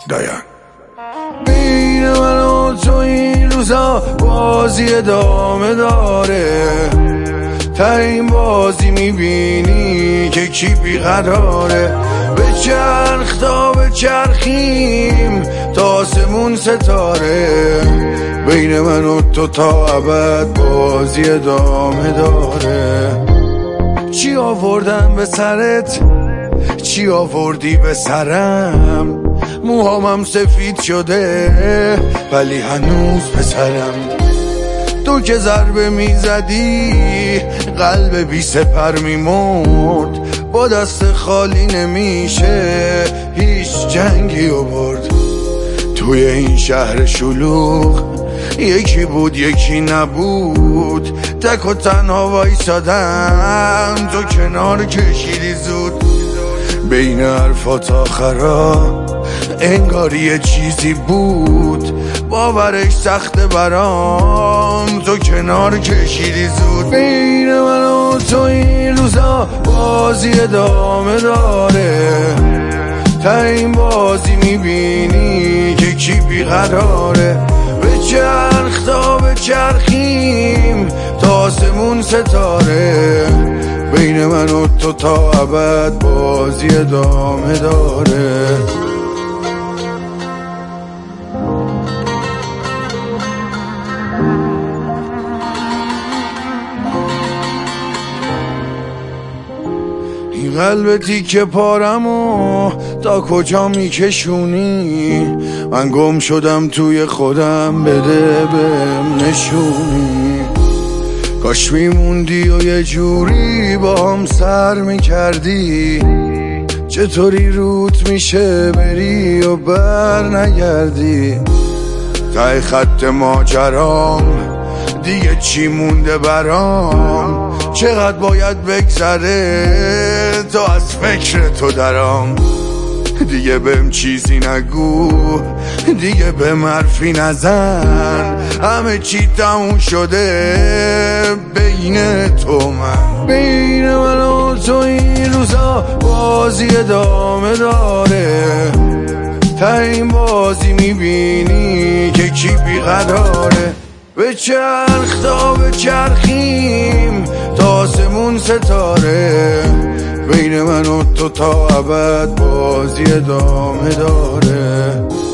دایان بین من و تو این روزا بازی ادامه داره، تا این بازی میبینی که کی بیقراره. به چرخ تا به چرخیم تا آسمون ستاره، بین من و تو تا ابد بازی ادامه داره. چی آوردم به سرت، چی آوردی به سرم، موهامم سفید شده ولی هنوز پسرم. تو که ضربه میزدی قلب بی سپر میمرد، با دست خالی نمیشه هیچ جنگی و برد. توی این شهر شلوغ یکی بود یکی نبود، تک و تنها وایسادم تو کنار کشیدی زود. بین حرفات آخرا انگار یه چیزی بود، باورش سخته برام تو کنار کشیدی زود. بین من و تو این روزا بازی ادامه داره، تا این بازی میبینی که کی بیقراره. به چرخ تا به چرخیم تا آسمون ستاره، بین من و تو تا ابد بازی ادامه داره. این قلب تیکه پارمو تا کجا میکشونی، من گم شدم توی خودم، بده بهم نشونی. کاش میموندی و یه جوری با هم سر میکردی، چطوری روت میشه بری و بر نگردی. ته خط ماجرام دیگه چی مونده برام، چقدر باید بگذره تا از فکر تو درام. دیگه بهم چیزی نگو، دیگه بهم حرفی نزن، همه چی تموم شده بین تو من. بین من و تو این روزا بازی ادامه داره، تا این بازی میبینی که کی بیقراره. به چرخ تا به چرخیم تا آسمون ستاره، بین من و تو تا ابد بازی ادامه داره.